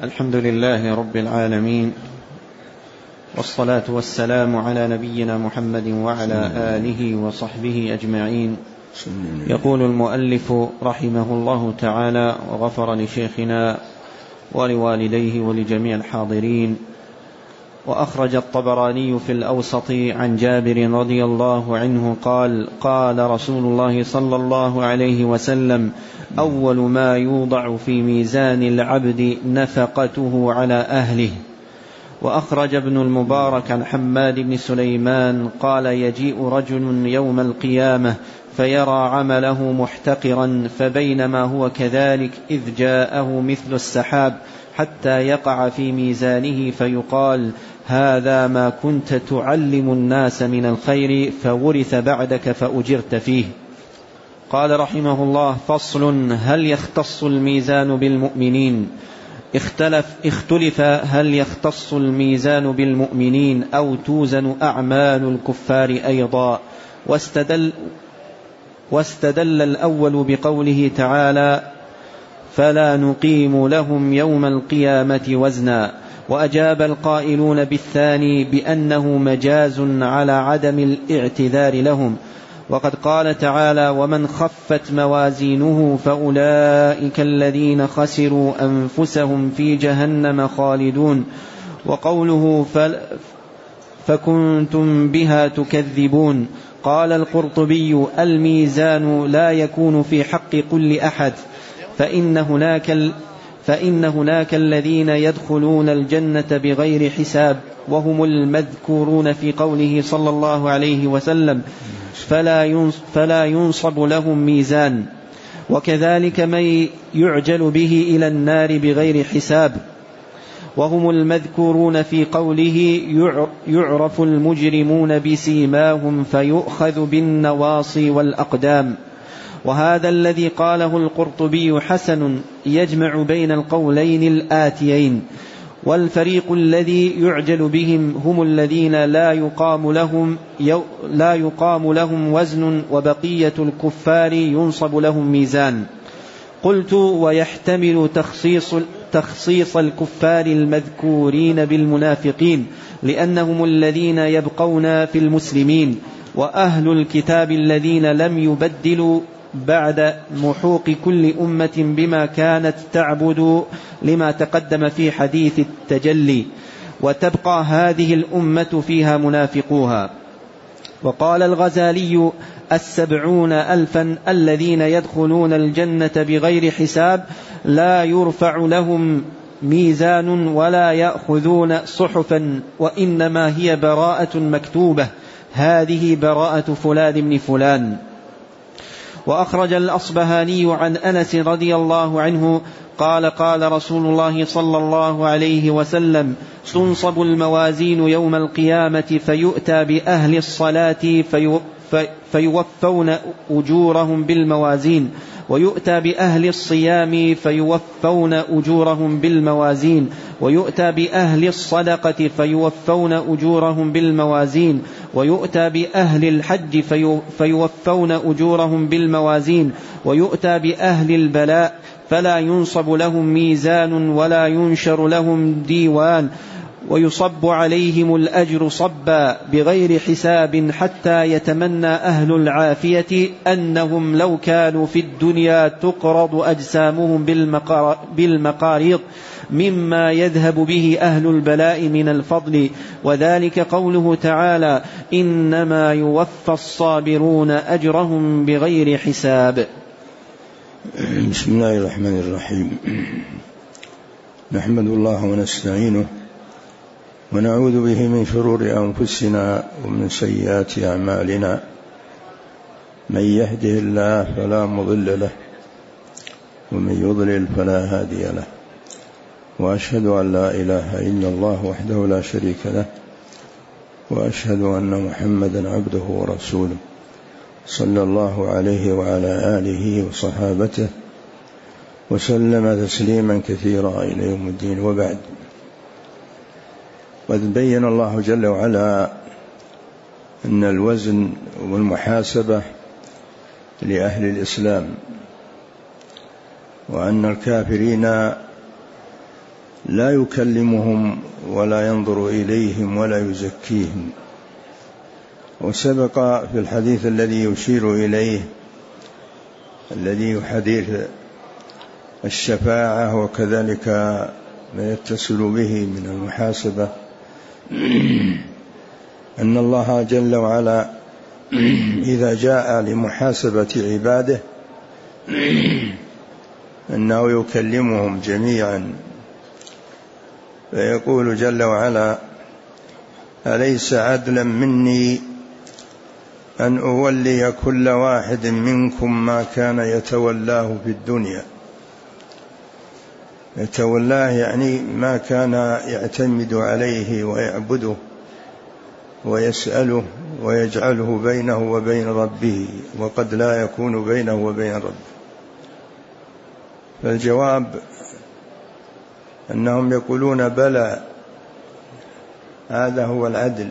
الحمد لله رب العالمين، والصلاة والسلام على نبينا محمد وعلى آله وصحبه أجمعين. يقول المؤلف رحمه الله تعالى وغفر لشيخنا ولوالديه ولجميع الحاضرين: وأخرج الطبراني في الأوسط عن جابر رضي الله عنه قال: قال رسول الله صلى الله عليه وسلم: أول ما يوضع في ميزان العبد نفقته على أهله. وأخرج ابن المبارك عن حماد بن سليمان قال: يجيء رجل يوم القيامة فيرى عمله محتقرا، فبينما هو كذلك إذ جاءه مثل السحاب حتى يقع في ميزانه فيقال: هذا ما كنت تعلم الناس من الخير فورث بعدك فأجرت فيه. قال رحمه الله: فصل: هل يختص الميزان بالمؤمنين؟ اختلف هل يختص الميزان بالمؤمنين أو توزن أعمال الكفار أيضا. واستدل الأول بقوله تعالى: فلا نقيم لهم يوم القيامة وزنا. وأجاب القائلون بالثاني بأنه مجاز على عدم الاعتذار لهم، وقد قال تعالى: ومن خفت موازينه فأولئك الذين خسروا أنفسهم في جهنم خالدون. وقوله فكنتم بها تكذبون. قال القرطبي: الميزان لا يكون في حق كل أحد، فإن هناك الذين يدخلون الجنة بغير حساب، وهم المذكورون في قوله صلى الله عليه وسلم: فلا ينصب لهم ميزان. وكذلك من يعجل به إلى النار بغير حساب، وهم المذكورون في قوله: يعرف المجرمون بسيماهم فيؤخذ بالنواصي والأقدام. وهذا الذي قاله القرطبي حسن، يجمع بين القولين الآتيين: والفريق الذي يعجل بهم هم الذين لا يقام لهم وزن، وبقية الكفار ينصب لهم ميزان. قلت: ويحتمل تخصيص الكفار المذكورين بالمنافقين، لأنهم الذين يبقون في المسلمين، وأهل الكتاب الذين لم يبدلوا بعد محوق كل أمة بما كانت تعبد، لما تقدم في حديث التجلي، وتبقى هذه الأمة فيها منافقوها. وقال الغزالي: 70,000 الذين يدخلون الجنة بغير حساب لا يرفع لهم ميزان ولا يأخذون صحفا، وإنما هي براءة مكتوبة، هذه براءة فلان بن فلان. وأخرج الأصبهاني عن أنس رضي الله عنه قال: قال رسول الله صلى الله عليه وسلم: تنصب الموازين يوم القيامة فيؤتى بأهل الصلاة فيوفون أجورهم بالموازين، ويؤتى بأهل الصيام فيوفون أجورهم بالموازين، ويؤتى بأهل الصدقة فيوفون أجورهم بالموازين، ويؤتى بأهل الحج فيوفون أجورهم بالموازين، ويؤتى بأهل البلاء فلا ينصب لهم ميزان ولا ينشر لهم ديوان، ويصب عليهم الأجر صبا بغير حساب، حتى يتمنى أهل العافية أنهم لو كانوا في الدنيا تقرض أجسامهم بالمقاريض مما يذهب به أهل البلاء من الفضل. وذلك قوله تعالى: إنما يوفى الصابرون أجرهم بغير حساب. بسم الله الرحمن الرحيم. نحمد الله ونستعينه ونعوذ به من شرور أنفسنا ومن سيئات أعمالنا. من يهده الله فلا مضل له، ومن يضلل فلا هادي له. وأشهد أن لا إله إلا الله وحده لا شريك له، وأشهد أن محمدا عبده ورسوله صلى الله عليه وعلى آله وصحابته وسلم تسليما كثيرا إلى يوم الدين. وبعد، قد بين الله جل وعلا أن الوزن والمحاسبة لأهل الإسلام، وأن الكافرين لا يكلمهم ولا ينظر إليهم ولا يزكيهم. وسبق في الحديث الذي يشير إليه الذي حديث الشفاعة وكذلك ما يتصل به من المحاسبة أن الله جل وعلا إذا جاء لمحاسبة عباده أنه يكلمهم جميعا فيقول جل وعلا: أليس عدلا مني أن أولي كل واحد منكم ما كان يتولاه في الدنيا. يتولاه يعني ما كان يعتمد عليه ويعبده ويسأله ويجعله بينه وبين ربه، وقد لا يكون بينه وبين ربه. فالجواب أنهم يقولون بلى، هذا هو العدل.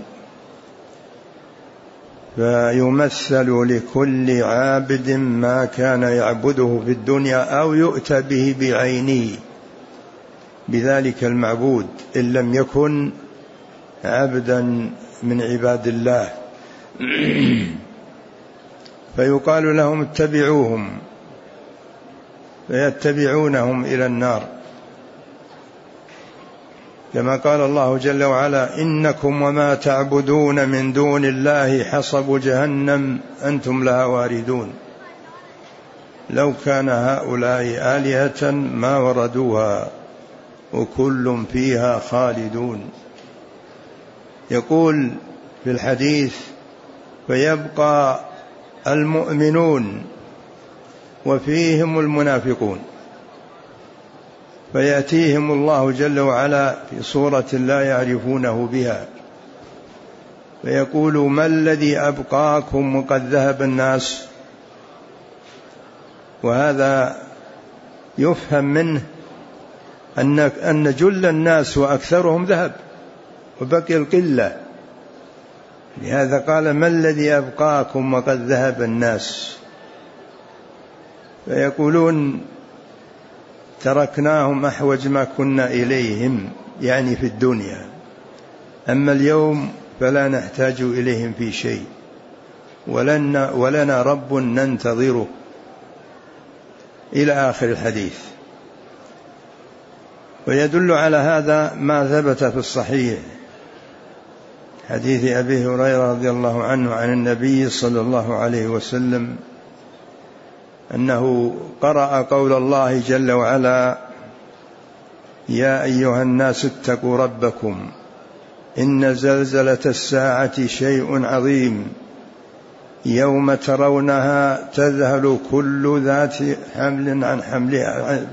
فيمثل لكل عابد ما كان يعبده في الدنيا أو يؤتى به بعينه بذلك المعبود إن لم يكن عبدا من عباد الله. فيقال لهم اتبعوهم فيتبعونهم إلى النار، كما قال الله جل وعلا: إنكم وما تعبدون من دون الله حصب جهنم أنتم لها واردون. لو كان هؤلاء آلهة ما وردوها وكل فيها خالدون. يقول في الحديث: فيبقى المؤمنون وفيهم المنافقون، فيأتيهم الله جل وعلا في صورة لا يعرفونه بها فيقول: ما الذي أبقاكم وقد ذهب الناس؟ وهذا يفهم منه أن جل الناس وأكثرهم ذهب وبقي القلة، لهذا قال: ما الذي أبقاكم وقد ذهب الناس؟ فيقولون: تركناهم أحوج ما كنا إليهم، يعني في الدنيا، أما اليوم فلا نحتاج إليهم في شيء، ولنا رب ننتظره، إلى آخر الحديث. ويدل على هذا ما ثبت في الصحيح حديث أبي هريرة رضي الله عنه عن النبي صلى الله عليه وسلم أنه قرأ قول الله جل وعلا: يا أيها الناس اتقوا ربكم إن زلزلة الساعة شيء عظيم يوم ترونها تذهل كل ذات حمل عن حملها،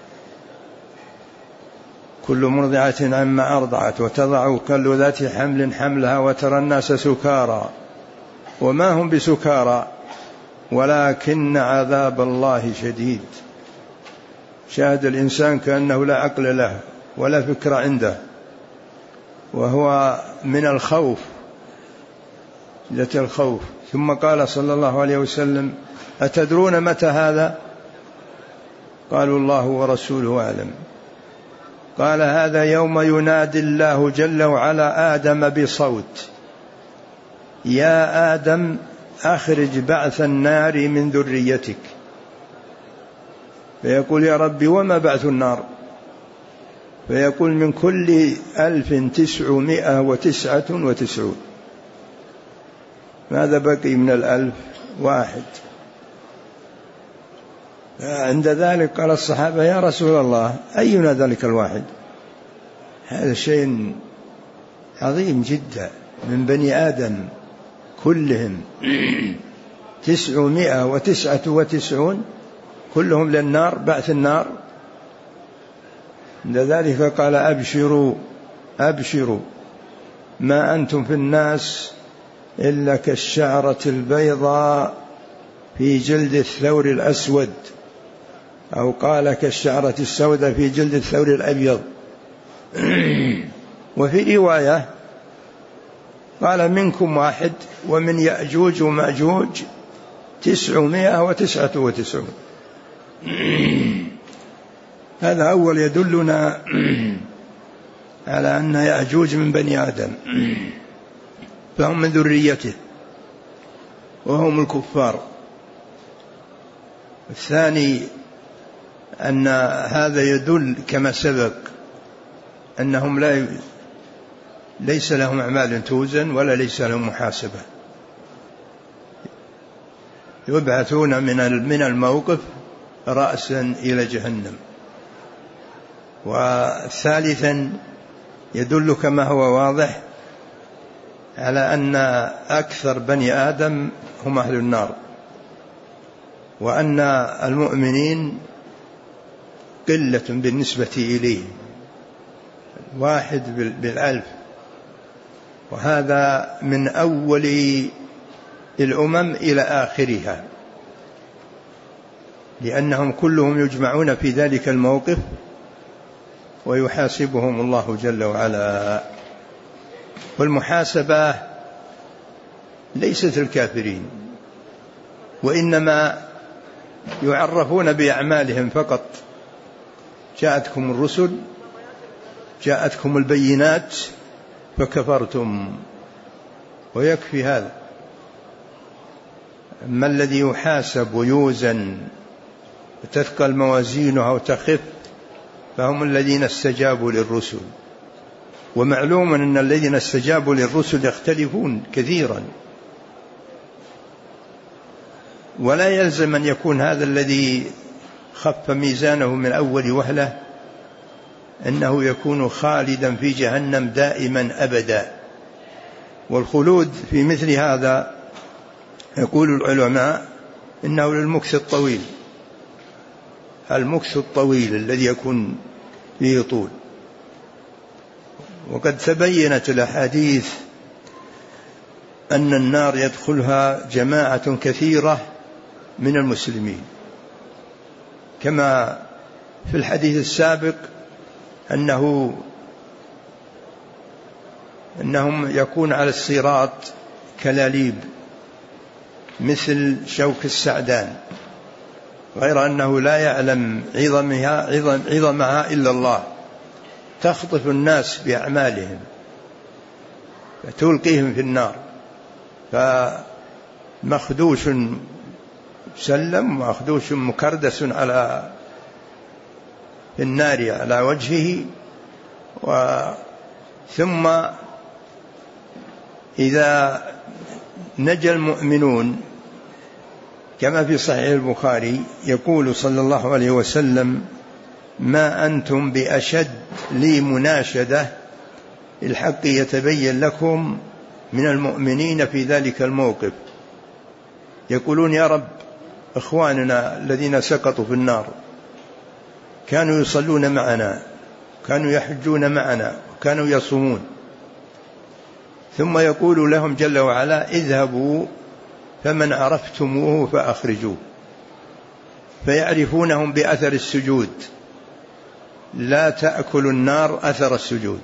كل مرضعة عما أرضعت، وتضع كل ذات حمل حملها، وترى الناس سكارى وما هم بسكارى ولكن عذاب الله شديد. شاهد الإنسان كأنه لا عقل له ولا فكرة عنده، وهو من الخوف، شدة الخوف. ثم قال صلى الله عليه وسلم: أتدرون متى هذا؟ قالوا: الله ورسوله أعلم. قال: هذا يوم ينادي الله جل وعلا آدم بصوت: يا آدم أخرج بعث النار من ذريتك. فيقول: يا ربي وما بعث النار؟ فيقول: من كل 1999. ماذا بقي من 1000؟ واحد. عند ذلك قال الصحابة: يا رسول الله أينا ذلك الواحد؟ هذا شيء عظيم جدا، من بني آدم كلهم 999 كلهم للنار، بعث النار. عند ذلك قال: أبشروا أبشروا، ما أنتم في الناس إلا كالشعرة البيضاء في جلد الثور الأسود، أو قال كالشعرة السوداء في جلد الثور الأبيض. وفي رواية قال: منكم واحد ومن يأجوج ومأجوج 999. هذا أول يدلنا على أن يأجوج من بني آدم فهم من ذريته وهم الكفار. الثاني أن هذا يدل كما سبق أنهم ليس لهم أعمال توزن ولا ليس لهم محاسبة، يبعثون من الموقف رأسا إلى جهنم. وثالثا يدل كما هو واضح على أن أكثر بني آدم هم أهل النار، وأن المؤمنين قلة بالنسبة إليه، 1 بالألف، وهذا من أول الأمم إلى آخرها، لأنهم كلهم يجمعون في ذلك الموقف ويحاسبهم الله جل وعلا. والمحاسبة ليست الكافرين، وإنما يعرفون بأعمالهم فقط. جاءتكم الرسل، جاءتكم البينات فكفرتم، ويكفي هذا. أما الذي يحاسب ويوزن وتثقل موازينه أو تخف فهم الذين استجابوا للرسل. ومعلوم أن الذين استجابوا للرسل يختلفون كثيرا، ولا يلزم أن يكون هذا الذي خف ميزانه من أول وهلة أنه يكون خالدا في جهنم دائما أبدا. والخلود في مثل هذا يقول العلماء إنه للمكث الطويل، المكث الطويل الذي يكون فيه طول. وقد تبينت الأحاديث أن النار يدخلها جماعة كثيرة من المسلمين، كما في الحديث السابق أنهم يكون على الصراط كلاليب مثل شوك السعدان، غير أنه لا يعلم عظمها إلا الله، تخطف الناس بأعمالهم فتلقيهم في النار. فمخدوش سلم ومخدوش مكردس على النار على وجهه. ثم إذا نجى المؤمنون كما في صحيح البخاري يقول صلى الله عليه وسلم: ما أنتم بأشد لي مناشدة الحق يتبين لكم من المؤمنين في ذلك الموقف. يقولون: يا رب، إخواننا الذين سقطوا في النار كانوا يصلون معنا، كانوا يحجون معنا، كانوا يصومون. ثم يقول لهم جل وعلا: اذهبوا فمن عرفتموه فأخرجوه. فيعرفونهم بأثر السجود، لا تأكل النار أثر السجود،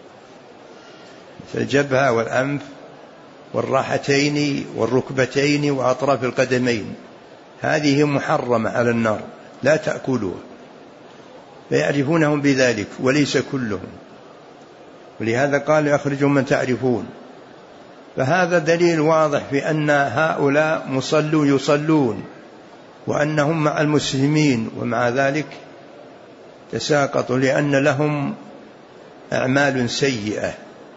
الجبهة والأنف والراحتين والركبتين وأطراف القدمين، هذه محرمة على النار لا تأكلوها. فيعرفونهم بذلك وليس كلهم، ولهذا قال: أخرجوا من تعرفون. فهذا دليل واضح في أن هؤلاء يصلون وأنهم مع المسلمين، ومع ذلك تساقطوا لأن لهم أعمال سيئة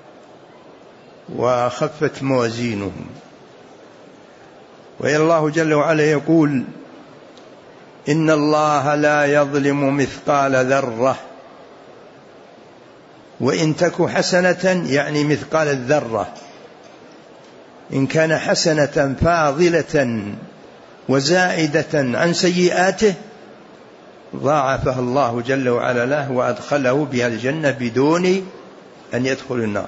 وخفت موازينهم. والله جل وعلا يقول: إن الله لا يظلم مثقال ذرة وإن تك حسنة، يعني مثقال الذرة، إن كان حسنة فاضلة وزائدة عن سيئاته ضاعفها الله جل وعلا له وأدخله بها الجنة بدون أن يدخل النار.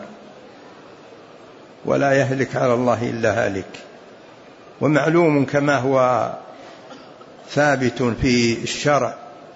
ولا يهلك على الله إلا هالك. ومعلوم كما هو ثابت في الشرع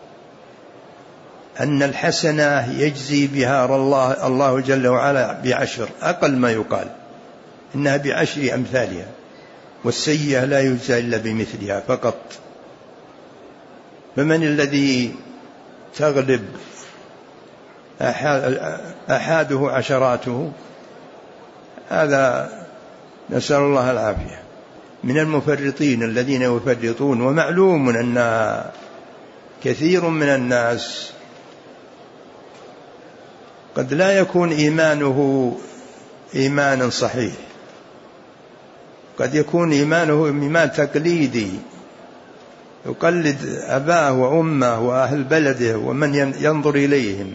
أن الحسنة يجزي بها الله جل وعلا ب10، أقل ما يقال إنها ب10 أمثالها، والسيئة لا يجزى إلا بمثلها فقط. فمن الذي تغلب أحاده عشراته، هذا نسأل الله العافية. من المفرطين الذين يفرطون. ومعلوم أن كثير من الناس قد لا يكون إيمانه إيمانا صحيح، قد يكون إيمانه إيمان تقليدي، يقلد أباه وأمه وأهل بلده ومن ينظر إليهم،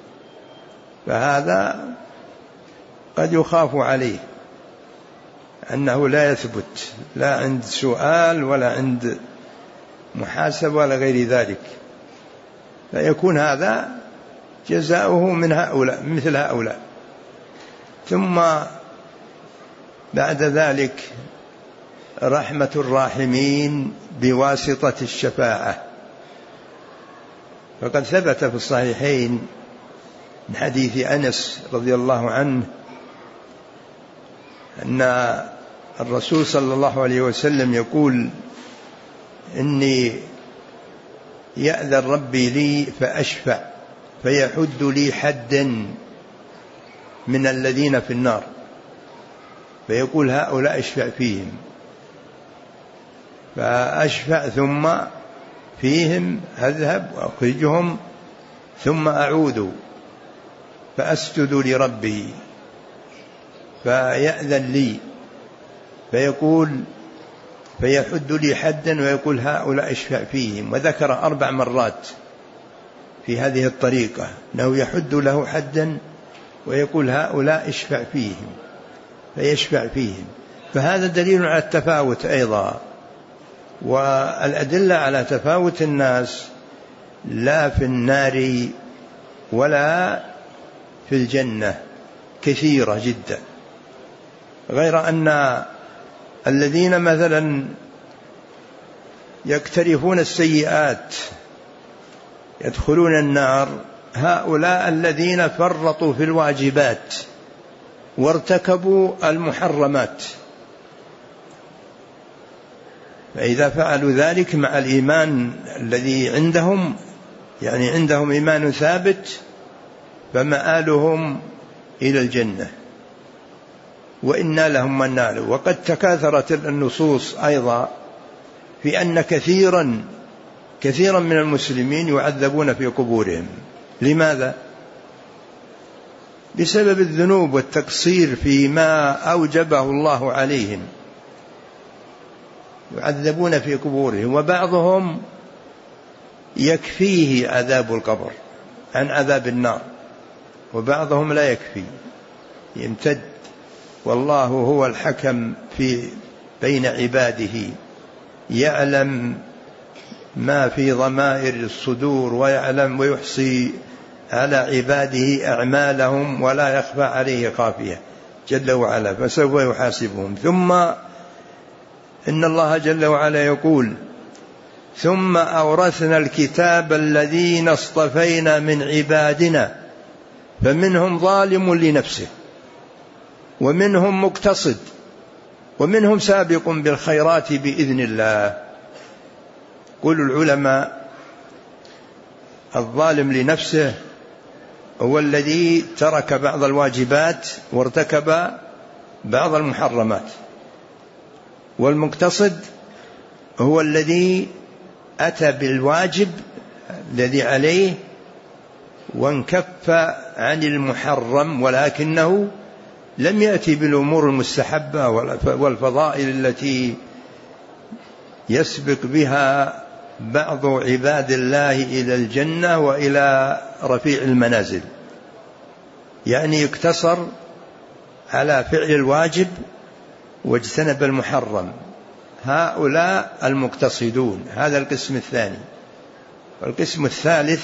فهذا قد يخاف عليه أنه لا يثبت، لا عند سؤال ولا عند محاسبة ولا غير ذلك، فيكون هذا جزاؤه من هؤلاء مثل هؤلاء. ثم بعد ذلك رحمة الراحمين بواسطة الشفاعة. فقد ثبت في الصحيحين من حديث أنس رضي الله عنه أن الرسول صلى الله عليه وسلم يقول: إني يأذن ربي لي فأشفع فيحد لي حدا من الذين في النار، فيقول هؤلاء اشفع فيهم، فأشفع ثم فيهم أذهب وأخرجهم ثم أعود فأسجد لربي فيأذن لي فيقول فيحد لي حدا ويقول هؤلاء اشفع فيهم. وذكر 4 مرات في هذه الطريقة أنه يحد له حدا ويقول هؤلاء اشفع فيهم فيشفع فيهم. فهذا دليل على التفاوت أيضا. والأدلة على تفاوت الناس لا في النار ولا في الجنة كثيرة جدا، غير أن الذين مثلا يقترفون السيئات يدخلون النار، هؤلاء الذين فرطوا في الواجبات وارتكبوا المحرمات، فإذا فعلوا ذلك مع الإيمان الذي عندهم، يعني عندهم إيمان ثابت، فمآلهم إلى الجنة وإنا لهم من نال. وقد تكاثرت النصوص أيضا في أن كثيرا من المسلمين يعذبون في قبورهم. لماذا؟ بسبب الذنوب والتقصير فيما أوجبه الله عليهم، يعذبون في قبورهم. وبعضهم يكفيه عذاب القبر عن عذاب النار، وبعضهم لا يكفي، يمتد. والله هو الحكم بين عباده، يعلم ما في ضمائر الصدور ويعلم ويحصي على عباده أعمالهم ولا يخفى عليه خافية جل وعلا، فسوف يحاسبهم. ثم إن الله جل وعلا يقول: ثم أورثنا الكتاب الذين اصطفينا من عبادنا فمنهم ظالم لنفسه ومنهم مقتصد ومنهم سابق بالخيرات بإذن الله. قول العلماء: الظالم لنفسه هو الذي ترك بعض الواجبات وارتكب بعض المحرمات، والمقتصد هو الذي أتى بالواجب الذي عليه وانكف عن المحرم، ولكنه لم يأتي بالأمور المستحبة والفضائل التي يسبق بها بعض عباد الله إلى الجنة وإلى رفيع المنازل، يعني يقتصر على فعل الواجب واجتنب المحرم. هؤلاء المقتصدون، هذا القسم الثاني. والقسم الثالث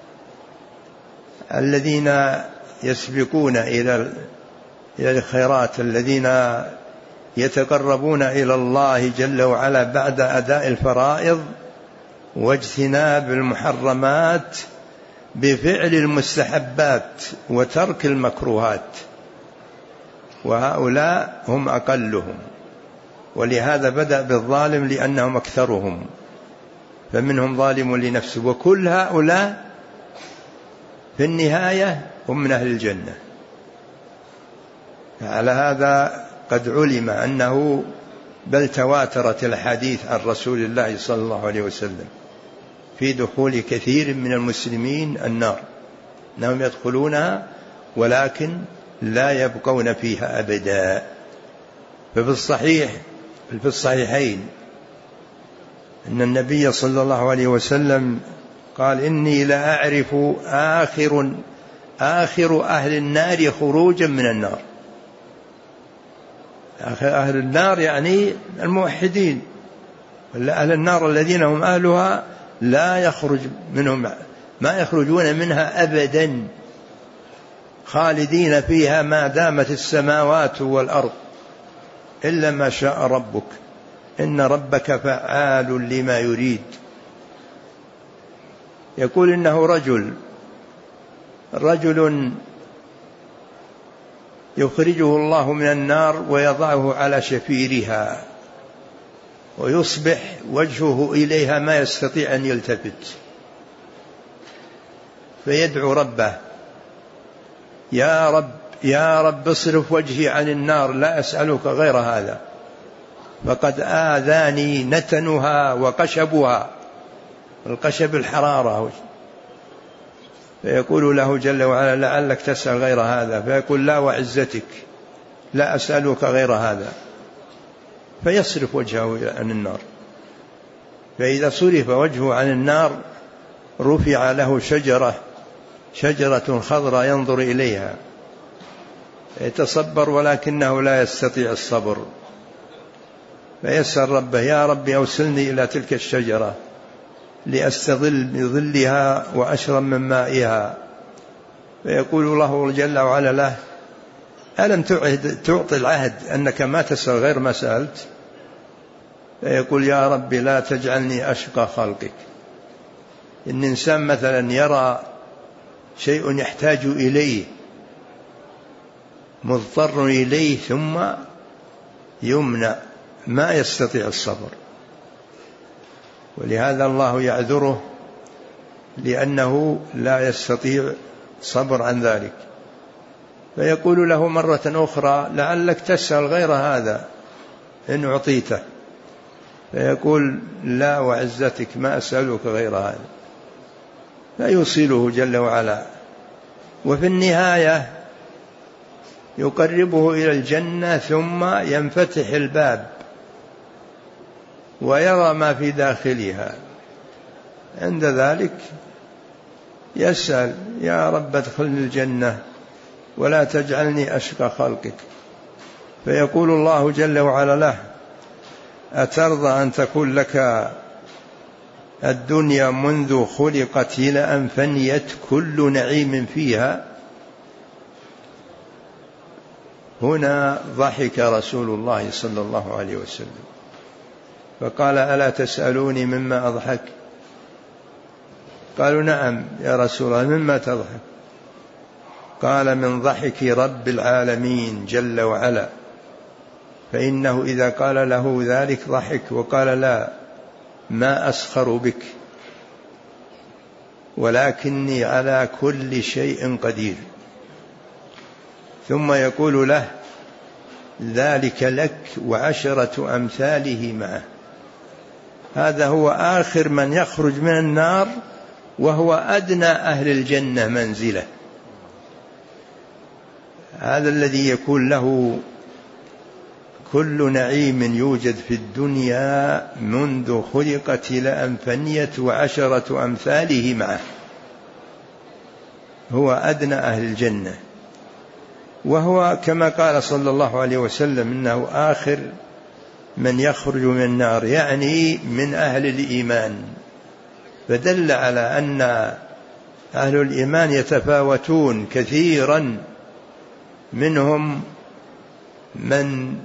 الذين يسبقون إلى الخيرات، الذين يتقربون إلى الله جل وعلا بعد أداء الفرائض واجتناب المحرمات بفعل المستحبات وترك المكروهات، وهؤلاء هم أقلهم. ولهذا بدأ بالظالم لأنهم أكثرهم، فمنهم ظالم لنفسه. وكل هؤلاء في النهاية هم من أهل الجنة. على هذا قد علم أنه بل تواترت الحديث عن رسول الله صلى الله عليه وسلم في دخول كثير من المسلمين النار، أنهم يدخلونها ولكن لا يبقون فيها أبدا. ففي الصحيحين أن النبي صلى الله عليه وسلم قال: إني لا أعرف آخر أهل النار خروجا من النار. أهل النار يعني الموحدين، أهل النار الذين هم أهلها لا يخرج منهم، ما يخرجون منها أبدا، خالدين فيها ما دامت السماوات والأرض إلا ما شاء ربك، إن ربك فعال لما يريد. يقول إنه رجل يخرجه الله من النار ويضعه على شفيرها ويصبح وجهه إليها ما يستطيع أن يلتفت، فيدعو ربه: يا رب اصرف وجهي عن النار، لا أسألك غير هذا، فقد آذاني نتنها وقشبها، القشب الحرارة. فيقول له جل وعلا: لعلك تسأل غير هذا، فيقول: لا وعزتك لا أسألك غير هذا، فيصرف وجهه عن النار. فإذا صرف وجهه عن النار رفع له شجرة خضراء ينظر إليها، يتصبر ولكنه لا يستطيع الصبر، فيسأل ربه: يا رب أوصلني إلى تلك الشجرة لأستظل بظلها وأشرب من مائها. فيقول الله جل وعلا له: ألم تعطي العهد أنك ما تسأل غير ما سألت؟ فيقول: يا رب لا تجعلني أشقى خلقك. إن إنسان مثلا يرى شيء يحتاج إليه، مضطر إليه، ثم يمنع، ما يستطيع الصبر، ولهذا الله يعذره لأنه لا يستطيع صبر عن ذلك. فيقول له مرة أخرى: لعلك تسأل غير هذا إن أعطيته. فيقول: لا وعزتك ما أسألك غير هذا، فيوصله جل وعلا. وفي النهاية يقربه إلى الجنة، ثم ينفتح الباب ويرى ما في داخلها. عند ذلك يسأل: يا رب ادخلني الجنة ولا تجعلني أشقى خلقك. فيقول الله جل وعلا له: أترضى أن تكون لك الدنيا منذ خلقت إلى أن فنيت كل نعيم فيها؟ هنا ضحك رسول الله صلى الله عليه وسلم فقال: ألا تسألوني مما أضحك؟ قالوا: نعم يا رسول الله، مما تضحك؟ قال: من ضحك رب العالمين جل وعلا، فإنه إذا قال له ذلك ضحك وقال: لا، ما أسخر بك، ولكني على كل شيء قدير. ثم يقول له: ذلك لك وعشرة أمثاله معه. هذا هو آخر من يخرج من النار، وهو أدنى أهل الجنة منزلة. هذا الذي يكون له كل نعيم يوجد في الدنيا منذ خلقت إلى أن فنيت وعشرة أمثاله معه، هو أدنى أهل الجنة. وهو كما قال صلى الله عليه وسلم إنه آخر من يخرج من النار، يعني من أهل الإيمان. فدل على أن أهل الإيمان يتفاوتون كثيرا، منهم من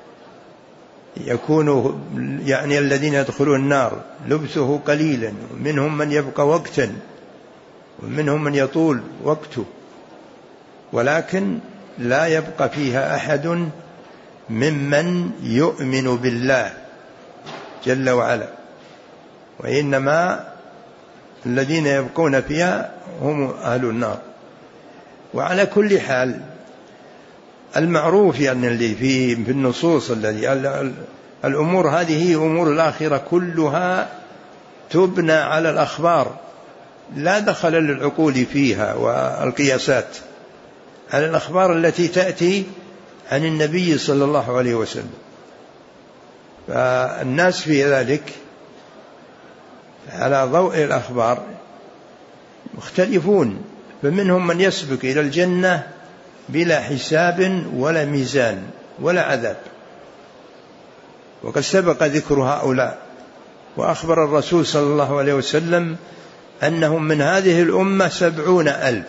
يكون يعني الذين يدخلون النار لبثه قليلا، ومنهم من يبقى وقتا، ومنهم من يطول وقته، ولكن لا يبقى فيها أحد ممن يؤمن بالله جل وعلا، وإنما الذين يبقون فيها هم أهل النار. وعلى كل حال المعروف يعني اللي في النصوص الذي الأمور هذه هي أمور الآخرة كلها تبنى على الأخبار، لا دخل للعقول فيها والقياسات، على الأخبار التي تأتي عن النبي صلى الله عليه وسلم. فالناس في ذلك على ضوء الأخبار مختلفون، فمنهم من يسبق إلى الجنة بلا حساب ولا ميزان ولا عذاب، وقد سبق ذكر هؤلاء. وأخبر الرسول صلى الله عليه وسلم أنهم من هذه الأمة 70,000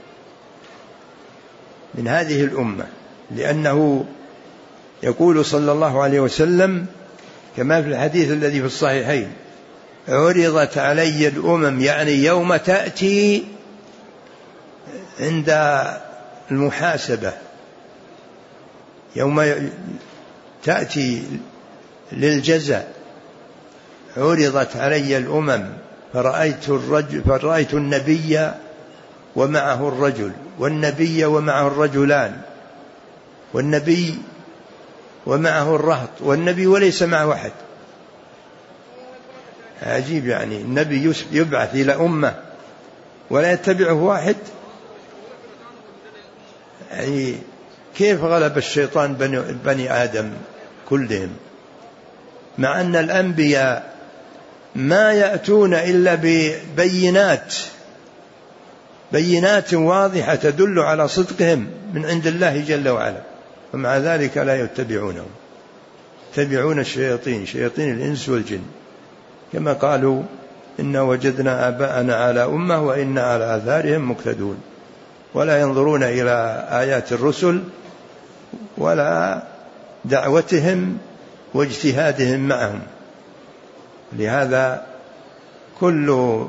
من هذه الأمة، لأنه يقول صلى الله عليه وسلم كما في الحديث الذي في الصحيحين: عرضت علي الأمم، يعني يوم تأتي عند المحاسبة، يوم تأتي للجزاء، عرضت علي الأمم فرأيت النبي ومعه الرجل، والنبي ومعه الرجلان، والنبي ومعه الرهط، والنبي وليس معه أحد. عجيب، يعني النبي يبعث إلى أمة ولا يتبعه واحد. يعني كيف غلب الشيطان بني آدم كلهم، مع أن الأنبياء ما يأتون إلا بينات واضحة تدل على صدقهم من عند الله جل وعلا، ومع ذلك لا يتبعونهم، يتبعون الشياطين، شياطين الإنس والجن، كما قالوا: إنا وجدنا آباءنا على أمة وإنا على آثارهم مقتدون. ولا ينظرون إلى آيات الرسل ولا دعوتهم واجتهادهم معهم. لهذا كل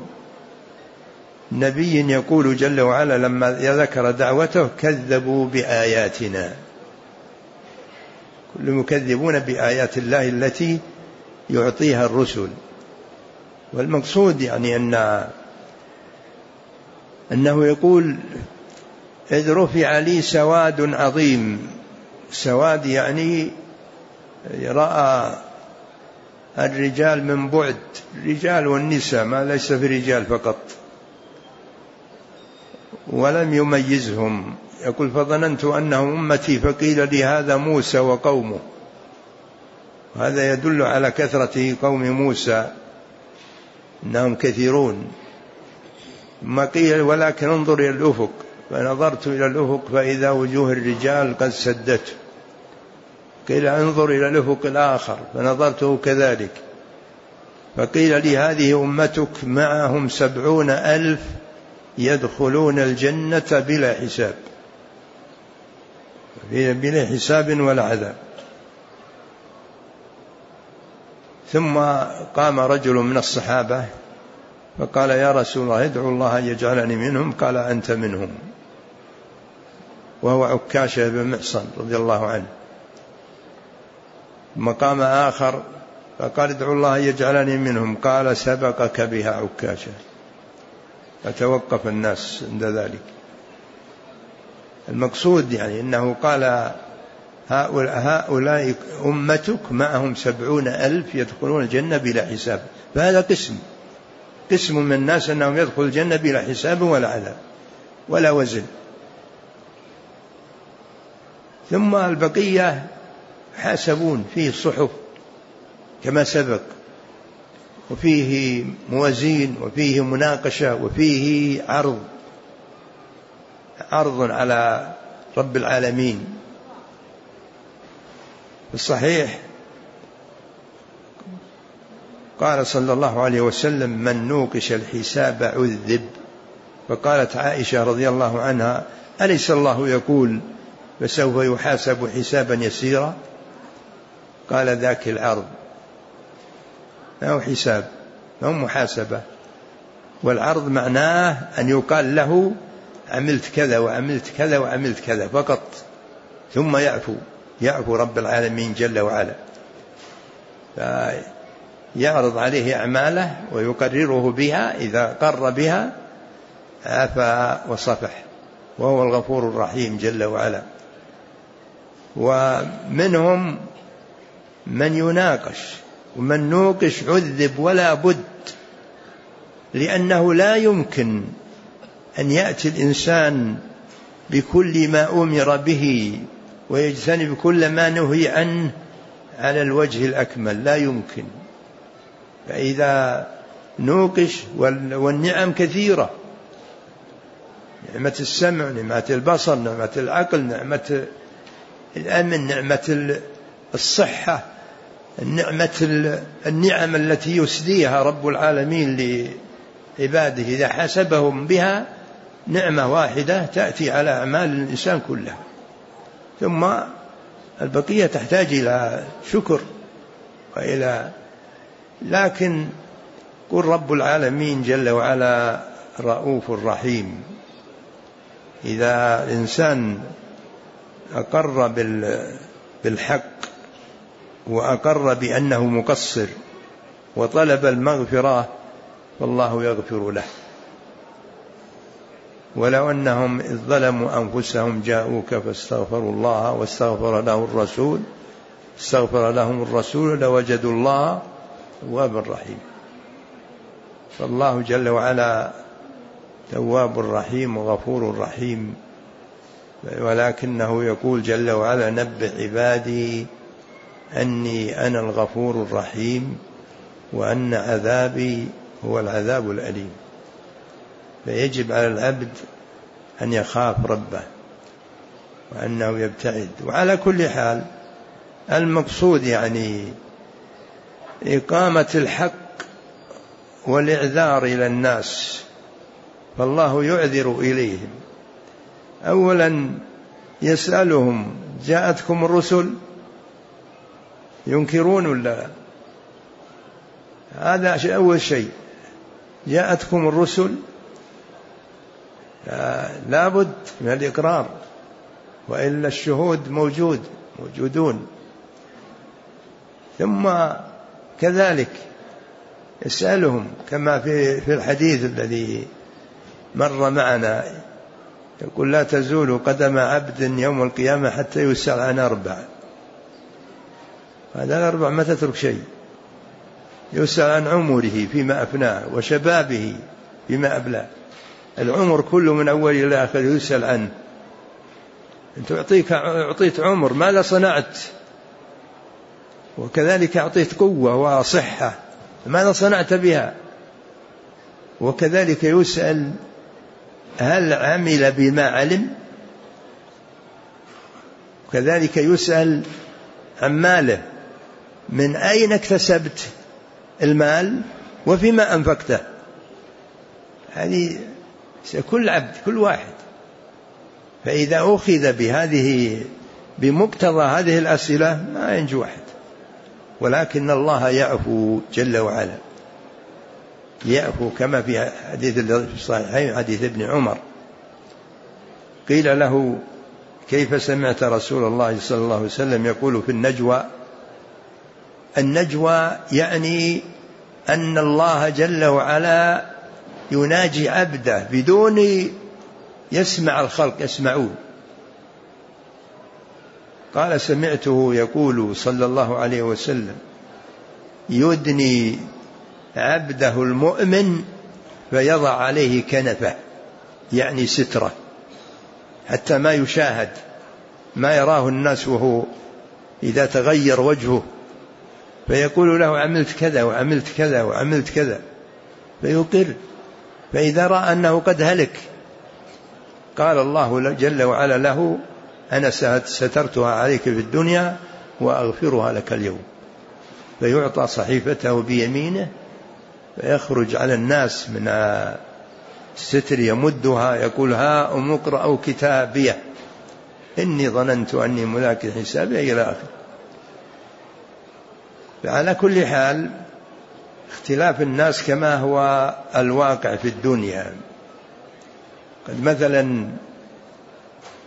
نبي يقول جل وعلا لما ذكر دعوته: كذبوا بآياتنا. كل مكذبون بآيات الله التي يعطيها الرسل. والمقصود يعني أنه يقول: إذ رفع لي سواد عظيم. سواد يعني رأى الرجال من بعد، الرجال والنساء، ما ليس في الرجال فقط، ولم يميزهم. يقول: فظننت أنهم أمتي فقيل لي هذا موسى وقومه. هذا يدل على كثرة قوم موسى، إنهم كثيرون. ما قيل: ولكن انظر إلى الأفق، فنظرت إلى الأفق فإذا وجوه الرجال قد سدته. قيل: انظر إلى الأفق الآخر، فنظرته كذلك، فقيل لي: هذه أمتك معهم 70,000 يدخلون الجنة بلا حساب، بلا حساب ولا عذاب. ثم قام رجل من الصحابة فقال: يا رسول الله، ادعو الله أن يجعلني منهم. قال: أنت منهم. وهو عكاشة بن محصن رضي الله عنه. ثم قام آخر فقال: ادعو الله أن يجعلني منهم. قال: سبقك بها عكاشة. فتوقف الناس عند ذلك. المقصود يعني أنه قال: هؤلاء أمتك معهم 70,000 يدخلون الجنة بلا حساب. فهذا قسم من الناس أنهم يدخلون الجنة بلا حساب ولا عذاب ولا وزن. ثم البقية حاسبون، فيه صحف كما سبق، وفيه موازين، وفيه مناقشة، وفيه عرض على رب العالمين. في الصحيح قال صلى الله عليه وسلم: من نوقش الحساب عذب. فقالت عائشة رضي الله عنها: أليس الله يقول: فسوف يحاسب حسابا يسيرا؟ قال: ذاك العرض، ما هو حساب، ما هو محاسبة. والعرض معناه أن يقال له: عملت كذا وعملت كذا وعملت كذا فقط، ثم يعفو رب العالمين جل وعلا. يعرض عليه أعماله ويقرره بها، إذا قر بها عفا وصفح، وهو الغفور الرحيم جل وعلا. ومنهم من يناقش، ومن نوقش عذب ولا بد، لأنه لا يمكن أن يأتي الإنسان بكل ما أمر به ويجتنب كل ما نهي عنه على الوجه الأكمل، لا يمكن. فإذا نوقش، والنعم كثيرة، نعمة السمع، نعمة البصر، نعمة العقل، نعمة الأمن، نعمة الصحة، النعم التي يسديها رب العالمين لعباده إذا حسبهم بها، نعمة واحدة تأتي على أعمال الإنسان كلها، ثم البقية تحتاج إلى شكر لكن قل رب العالمين جل وعلا رؤوف رحيم. إذا الإنسان أقر بالحق وأقر بأنه مقصر وطلب المغفرة فالله يغفر له. ولو أنهم إذ ظلموا أنفسهم جاءوك فاستغفروا الله واستغفر لهم الرسول لوجدوا الله توابا رحيم. فالله جل وعلا تواب رحيم وغفور رحيم، ولكنه يقول جل وعلا نبئ عبادي أني أنا الغفور الرحيم وأن عذابي هو العذاب الأليم. فيجب على العبد أن يخاف ربه وأنه يبتعد. وعلى كل حال المقصود يعني إقامة الحق والإعذار إلى الناس، فالله يعذر إليهم. أولا يسألهم جاءتكم الرسل، ينكرون ولا؟ هذا أول شيء، جاءتكم الرسل، لا بد من الإقرار، وإلا الشهود موجودون. ثم كذلك يسألهم كما في الحديث الذي مر معنا، يقول لا تزول قدم عبد يوم القيامة حتى يسأل عن 4. هذا الأربع ما تترك شيء. يسأل عن عمره فيما أفناه، وشبابه فيما أبلاه. العمر كله من أول إلى آخر يسأل عنه. أنت أعطيت عمر، ماذا صنعت؟ وكذلك أعطيت قوة وصحة، ماذا صنعت بها؟ وكذلك يسأل هل عمل بما علم؟ وكذلك يسأل عن ماله، من أين اكتسبت المال وفيما أنفقته. هذه كل عبد، كل واحد. فإذا أخذ بمقتضى هذه الأسئلة ما ينجو أحد. ولكن الله يعفو جل وعلا، يعفو كما في حديث الصحيحين حديث ابن عمر، قيل له كيف سمعت رسول الله صلى الله عليه وسلم يقول في النجوى؟ النجوى يعني أن الله جل وعلا يناجي عبده بدون يسمع الخلق يسمعون. قال سمعته يقول صلى الله عليه وسلم يدني عبده المؤمن فيضع عليه كنفه، يعني سترة، حتى ما يشاهد، ما يراه الناس وهو إذا تغير وجهه، فيقول له عملت كذا وعملت كذا وعملت كذا، فيقر. فإذا رأى أنه قد هلك قال الله جل وعلا له أنا سترتها عليك في الدنيا وأغفرها لك اليوم. فيعطى صحيفته بيمينه فيخرج على الناس من الستر يمدها يقول ها اقرأوا كتابيه إني ظننت أني ملاك حسابي إلى آخر. فعلى كل حال اختلاف الناس كما هو الواقع في الدنيا. قد مثلا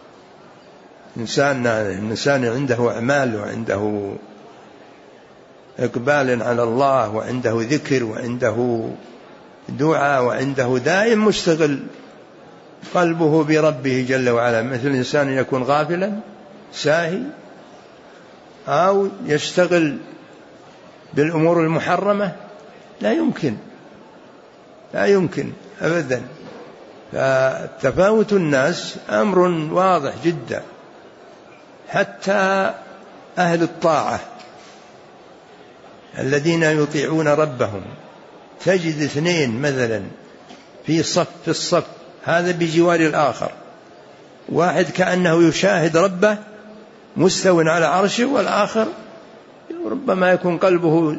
إنسان عنده أعمال وعنده إقبال على الله، وعنده ذكر، وعنده دعاء، وعنده دائم مشتغل قلبه بربه جل وعلا، مثل الإنسان يكون غافلا ساهي أو يشتغل بالأمور المحرمة، لا يمكن أبدا. فتفاوت الناس أمر واضح جدا. حتى أهل الطاعة الذين يطيعون ربهم، تجد اثنين مثلا في الصف هذا بجوار الآخر، واحد كأنه يشاهد ربه مستو على عرشه، والآخر ربما يكون قلبه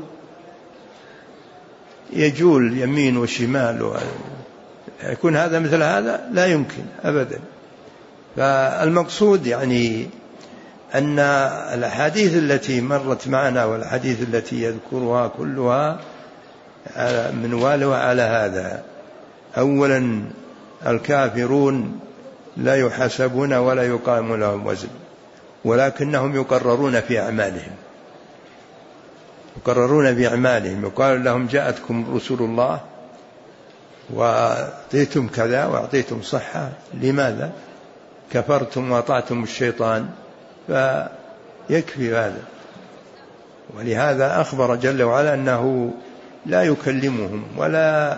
يجول يمين وشمال، يكون هذا مثل هذا، لا يمكن أبدا. فالمقصود يعني أن الأحاديث التي مرت معنا والأحاديث التي يذكرها كلها منوالها على هذا. أولا الكافرون لا يحاسبون ولا يقام لهم وزن، ولكنهم يقررون في أعمالهم، يقال لهم جاءتكم رسول الله وأعطيتم كذا وأعطيتم صحة، لماذا؟ كفرتم وأطعتم الشيطان، فيكفي هذا. ولهذا أخبر جل وعلا أنه لا يكلمهم ولا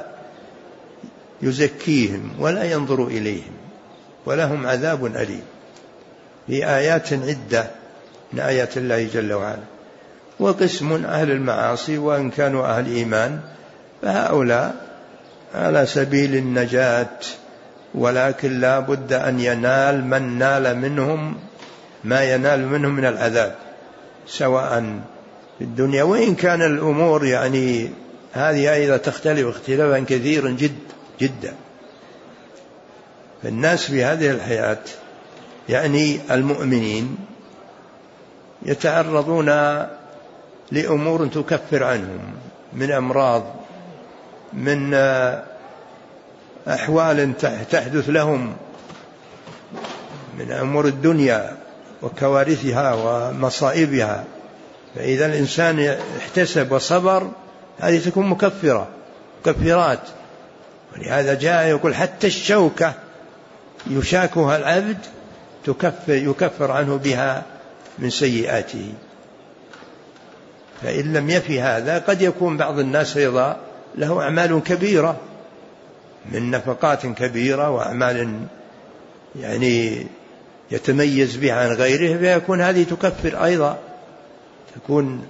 يزكيهم ولا ينظر إليهم ولهم عذاب أليم، في آيات عدة من آيات الله جل وعلا. وقسم أهل المعاصي وإن كانوا أهل إيمان، فهؤلاء على سبيل النجاة، ولكن لا بد أن ينال من نال منهم ما ينال منهم من العذاب، سواء في الدنيا، وإن كان الأمور يعني هذه أيضا تختلف اختلافا كثيرا جدا. فالناس في هذه الحياة يعني المؤمنين يتعرضون لأمور تكفر عنهم من أمراض، من أحوال تحدث لهم من أمور الدنيا وكوارثها ومصائبها. فإذا الإنسان احتسب وصبر، هذه تكون مكفرات. ولهذا جاء يقول حتى الشوكة يشاكها العبد يكفر عنه بها من سيئاته. فإن لم يفي هذا، قد يكون بعض الناس أيضا له أعمال كبيرة من نفقات كبيرة وأعمال يعني يتميز بها عن غيره، فيكون هذه تكفر أيضا، تكون.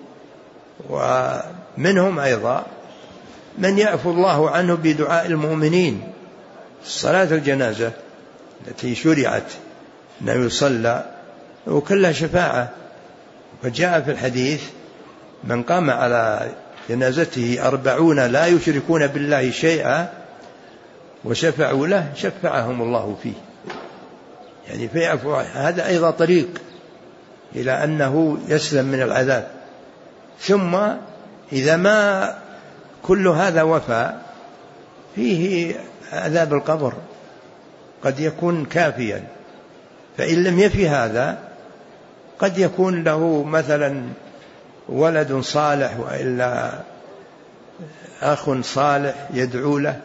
ومنهم أيضا من يعفو الله عنه بدعاء المؤمنين. صلاة الجنازة التي شرعت أنه يصلى وكلها شفاعة، وجاء في الحديث من قام على جنازته 40 لا يشركون بالله شيئا وشفعوا له شفعهم الله فيه، يعني فيعفو. هذا أيضا طريق إلى أنه يسلم من العذاب. ثم إذا ما كل هذا وفى، فيه عذاب القبر قد يكون كافيا. فإن لم يفي هذا، قد يكون له مثلا ولد صالح وإلا أخ صالح يدعو له،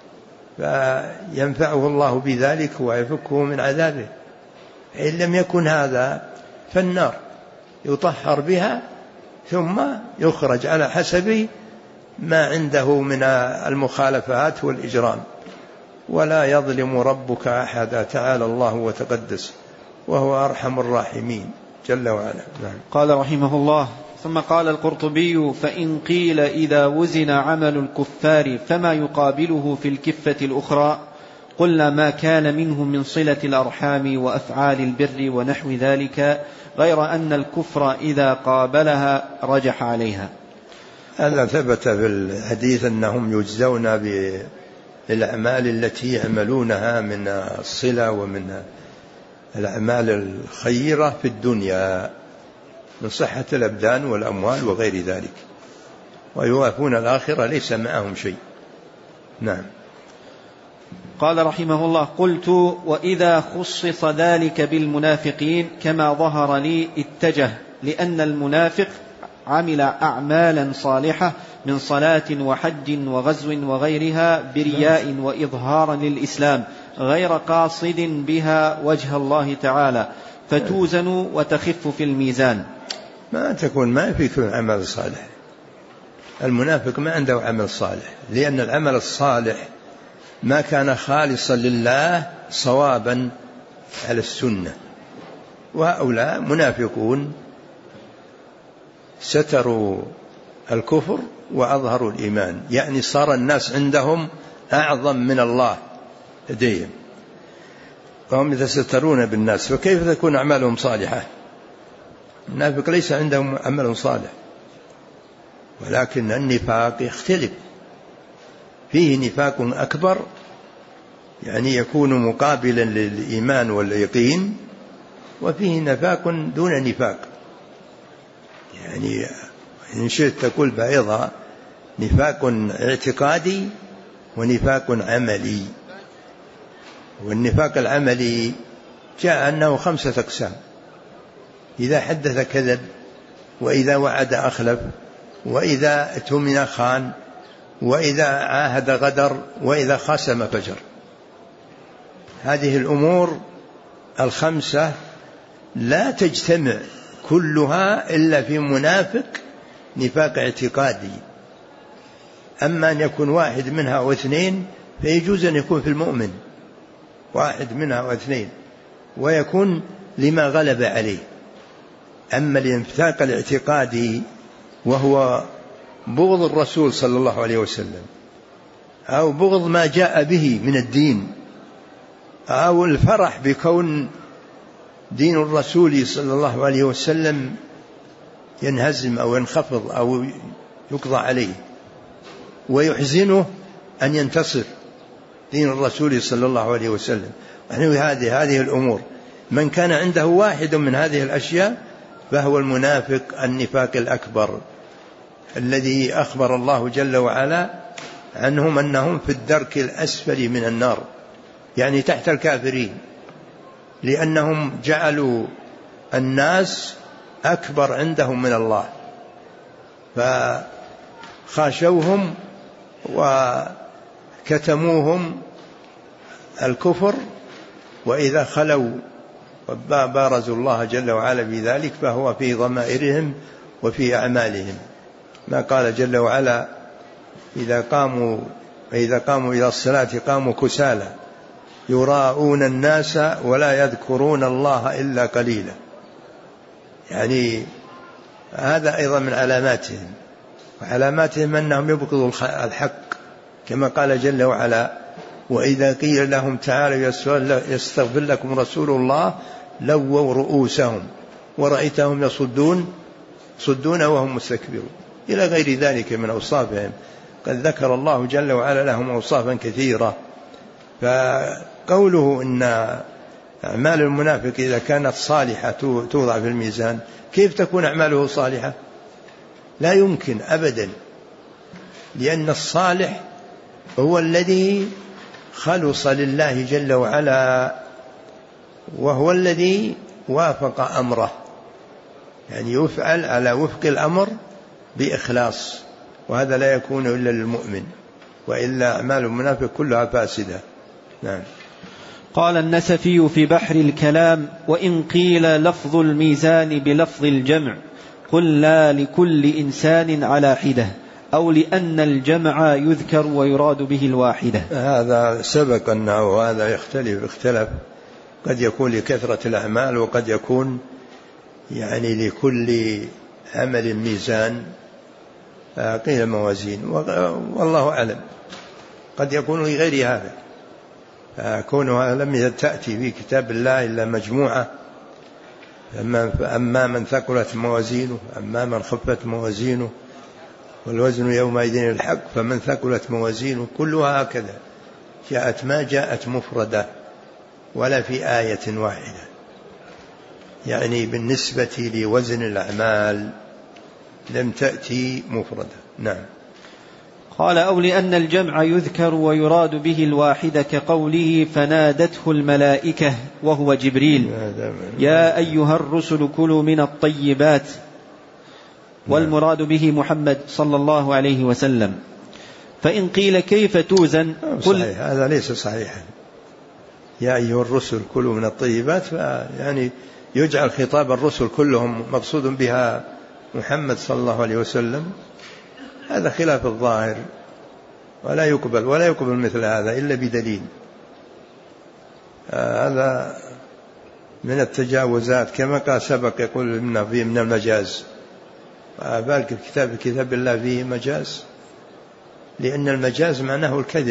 فينفعه الله بذلك ويفكه من عذابه. إن لم يكن هذا، فالنار يطهر بها ثم يخرج على حسب ما عنده من المخالفات والإجرام. ولا يظلم ربك أحدا، تعالى الله وتقدس، وهو أرحم الراحمين جل وعلا. قال رحمه الله: ثم قال القرطبي: فإن قيل إذا وزن عمل الكفار فما يقابله في الكفة الأخرى؟ قلنا ما كان منه من صلة الأرحام وأفعال البر ونحو ذلك، غير أن الكفر إذا قابلها رجح عليها. هذا ثبت في الحديث أنهم يجزون بالأعمال التي يعملونها من الصلة ومن الأعمال الخيرة في الدنيا من صحة الأبدان والأموال وغير ذلك، ويوافون الآخرة ليس معهم شيء. نعم. قال رحمه الله: قلت: وإذا خصص ذلك بالمنافقين كما ظهر لي اتجه، لأن المنافق عمل أعمالا صالحة من صلاة وحج وغزو وغيرها برياء وإظهارا للإسلام غير قاصد بها وجه الله تعالى فتوزن وتخف في الميزان. ما فيك عمل صالح. المنافق ما عنده عمل صالح، لأن العمل الصالح ما كان خالصا لله صوابا على السنة. وهؤلاء منافقون ستروا الكفر وأظهروا الإيمان، يعني صار الناس عندهم أعظم من الله لديهم، فهم يتسترون بالناس، فكيف تكون أعمالهم صالحة؟ المنافق ليس عندهم عمل صالح. ولكن النفاق يختلف، فيه نفاق أكبر يعني يكون مقابلا للإيمان واليقين، وفيه نفاق دون نفاق، يعني إن شئت تقول بأيضا نفاق اعتقادي ونفاق عملي. والنفاق العملي جاء أنه 5 أقسام: إذا حدث كذب، وإذا وعد أخلف، وإذا اؤتمن خان، وإذا عاهد غدر، وإذا خاصم فجر. هذه الأمور 5 لا تجتمع كلها إلا في منافق نفاق اعتقادي. أما أن يكون واحد منها أو 2 فيجوز أن يكون في المؤمن واحد منها أو 2، ويكون لما غلب عليه. أما الانفاق الاعتقادي وهو بغض الرسول صلى الله عليه وسلم، أو بغض ما جاء به من الدين، أو الفرح بكون دين الرسول صلى الله عليه وسلم ينهزم أو ينخفض أو يقضى عليه، ويحزنه أن ينتصر دين الرسول صلى الله عليه وسلم. هذه الأمور من كان عنده واحد من هذه الأشياء فهو المنافق النفاق الأكبر، الذي أخبر الله جل وعلا عنهم أنهم في الدرك الأسفل من النار، يعني تحت الكافرين، لأنهم جعلوا الناس أكبر عندهم من الله، فخاشوهم وكتموهم الكفر، وإذا خلوا بارزوا الله جل وعلا بذلك فهو في ضمائرهم وفي أعمالهم. ما قال جل وعلا: إذا قاموا إلى الصلاة قاموا كسالى يراءون الناس ولا يذكرون الله إلا قليلا. يعني هذا أيضا من علاماتهم، وعلاماتهم أنهم يبغضوا الحق، كما قال جل وعلا: وإذا قيل لهم تعالوا يستغفر لكم رسول الله لووا رؤوسهم ورأيتهم يصدون وهم مستكبرون، إلى غير ذلك من أوصافهم. قد ذكر الله جل وعلا لهم أوصافا كثيرة. فقوله إن أعمال المنافق إذا كانت صالحة توضع في الميزان، كيف تكون أعماله صالحة؟ لا يمكن أبدا، لأن الصالح هو الذي خلص لله جل وعلا، وهو الذي وافق أمره، يعني يفعل على وفق الأمر بإخلاص، وهذا لا يكون إلا للمؤمن، وإلا أعمال المنافق كلها فاسدة. نعم. قال النسفي في بحر الكلام: وإن قيل لفظ الميزان بلفظ الجمع قل لا لكل إنسان على حدة، أو لأن الجمع يذكر ويراد به الواحدة. هذا سبق أنه هذا اختلف، قد يكون لكثرة الأعمال، وقد يكون يعني لكل عمل ميزان قيل موازين، والله أعلم. قد يكون لغير هذا، كونها لم تأتي في كتاب الله إلا مجموعة، أما من ثقلت موازينه، أما من خفت موازينه، والوزن يومئذ الحق، فمن ثقلت موازينه، كلها هكذا جاءت، ما جاءت مفردة ولا في آية واحدة، يعني بالنسبة لوزن الأعمال لم تأتي مفردة. نعم. قال: أو لأن الجمع يذكر ويراد به الواحدة، كقوله فنادته الملائكة وهو جبريل: يا أيها الرسل كلوا من الطيبات. والمراد به محمد صلى الله عليه وسلم. فإن قيل كيف توزن؟ صحيح، هذا ليس صحيحا. يا أيها الرسل كلوا من الطيبات، يعني يجعل خطاب الرسل كلهم مقصود بها محمد صلى الله عليه وسلم، هذا خلاف الظاهر، ولا يقبل مثل هذا إلا بدليل. هذا من التجاوزات، كما قال سبق يقول فيه من المجاز. بالك كتاب الله فيه مجاز، لأن المجاز معناه الكذب،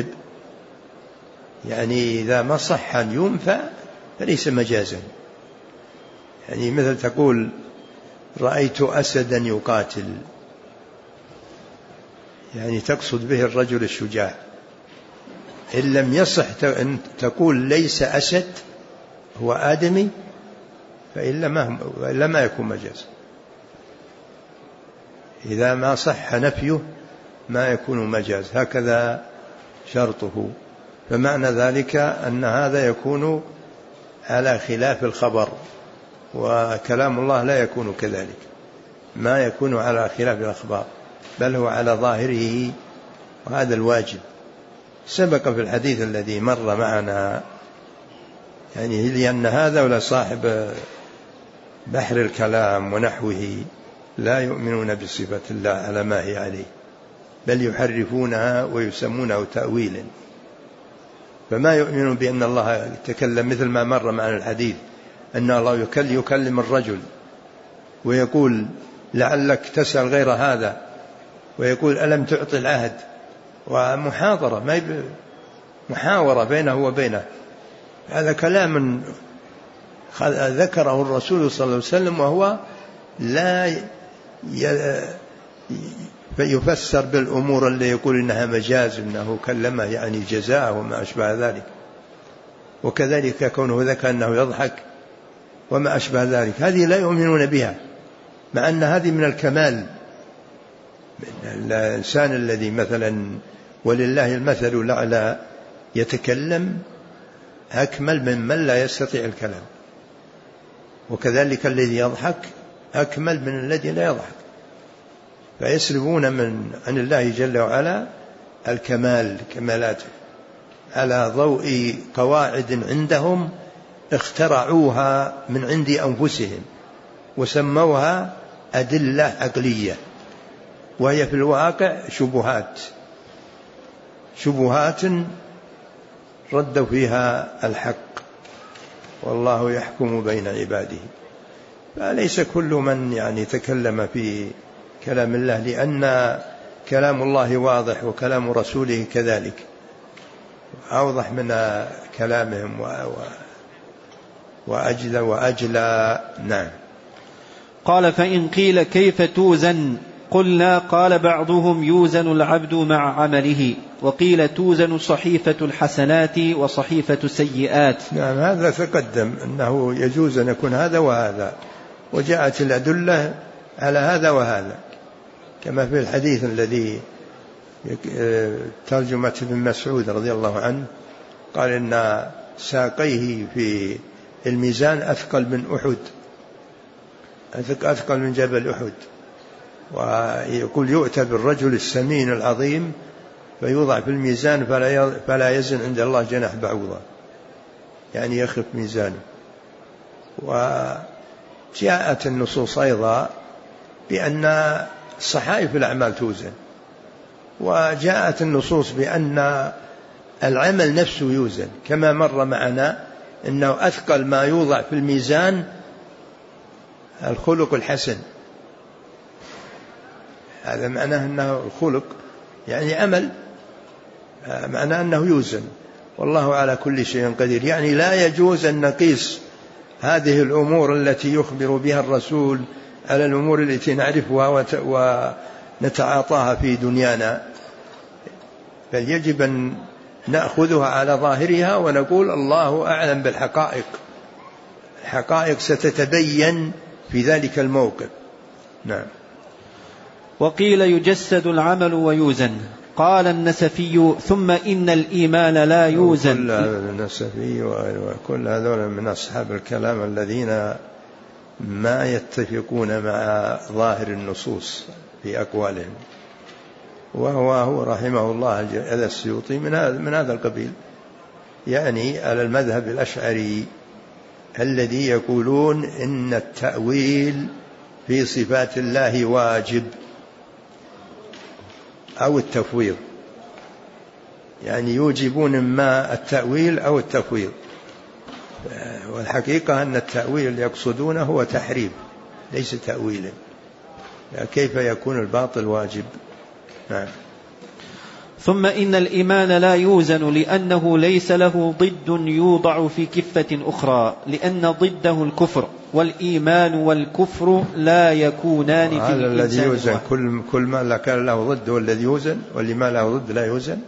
يعني إذا ما صح أن ينفى فليس مجازا. يعني مثل تقول رأيت أسدا يقاتل، يعني تقصد به الرجل الشجاع. إن لم يصح أن تقول ليس أسد هو آدمي، فإلا ما يكون مجاز. إذا ما صح نفيه ما يكون مجاز، هكذا شرطه. فمعنى ذلك أن هذا يكون على خلاف الخبر، وكلام الله لا يكون كذلك، ما يكون على خلاف الأخبار، بل هو على ظاهره، وهذا الواجب. سبق في الحديث الذي مر معنا، يعني لأن هذا ولا صاحب بحر الكلام ونحوه لا يؤمنون بصفة الله على ما هي عليه، بل يحرفونها ويسمونه تأويلا. فما يؤمنون بأن الله يتكلم، مثل ما مر معنا الحديث أن الله يكلم الرجل ويقول لعلك تسأل غير هذا، ويقول ألم تعطي العهد، ومحاضرة محاورة بينه وبينه. هذا كلام ذكره الرسول صلى الله عليه وسلم، وهو لا يفسر بالأمور اللي يقول إنها مجاز، إنه كلمه يعني جزاء وما أشبه ذلك. وكذلك كونه ذكر أنه يضحك وما أشبه ذلك، هذه لا يؤمنون بها، مع أن هذه من الكمال. الإنسان الذي مثلا ولله المثل الأعلى يتكلم أكمل من لا يستطيع الكلام، وكذلك الذي يضحك أكمل من الذي لا يضحك. فيسلبون عن الله جل وعلا الكمال، كمالاته، على ضوء قواعد عندهم اخترعوها من عند أنفسهم، وسموها أدلة عقلية، وهي في الواقع شبهات ردوا فيها الحق، والله يحكم بين عباده. فليس كل من يعني تكلم في كلام الله، لأن كلام الله واضح وكلام رسوله كذلك أوضح من كلامهم وأجلى. نعم. قال فإن قيل كيف توزن؟ قلنا قال بعضهم يوزن العبد مع عمله، وقيل توزن صحيفة الحسنات وصحيفة السيئات. نعم، هذا تقدم أنه يجوز أن يكون هذا وهذا، وجاءت الأدلة على هذا وهذا، كما في الحديث الذي ترجمة ابن مسعود رضي الله عنه قال إن ساقيه في الميزان أثقل من أحد، أثقل من جبل أحد. ويقول يؤتى بالرجل السمين العظيم فيوضع في الميزان فلا يزن عند الله جناح بعوضة، يعني يخف ميزانه. وجاءت النصوص أيضا بأن صحائف الأعمال توزن، وجاءت النصوص بأن العمل نفسه يوزن، كما مر معنا أنه أثقل ما يوضع في الميزان الخلق الحسن. هذا معناه أنه الخلق يعني عمل، معناه أنه يوزن، والله على كل شيء قدير. يعني لا يجوز أن نقيس هذه الأمور التي يخبر بها الرسول على الأمور التي نعرفها ونتعاطاها في دنيانا، بل يجب أن نأخذها على ظاهرها ونقول الله أعلم بالحقائق، الحقائق ستتبين في ذلك الموقف. نعم. وقيل يجسد العمل ويوزن. قال النسفي ثم إن الإيمان لا يوزن. النسفي وكل هذول من أصحاب الكلام الذين ما يتفقون مع ظاهر النصوص في أقوالهم. وهو رحمه الله هذا السيوطي من هذا القبيل، يعني على المذهب الأشعري الذي يقولون إن التأويل في صفات الله واجب أو التفويض، يعني يوجبون ما التأويل أو التفويض، والحقيقة أن التأويل يقصدونه هو تحريف ليس تأويلا، كيف يكون الباطل واجب؟ نعم. ثم إن الإيمان لا يوزن لأنه ليس له ضد يوضع في كفة أخرى، لأن ضده الكفر، والإيمان والكفر لا يكونان في الإنسان. هذا الذي يوزن كل ما كان له ضد هو الذي يوزن، واللي ما له ضد لا يوزن،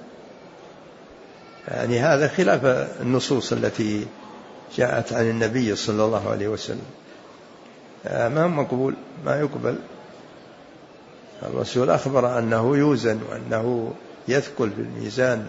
يعني هذا خلاف النصوص التي جاءت عن النبي صلى الله عليه وسلم، ما مقبول، ما يقبل. الرسول أخبر أنه يوزن وأنه يثقل في الميزان.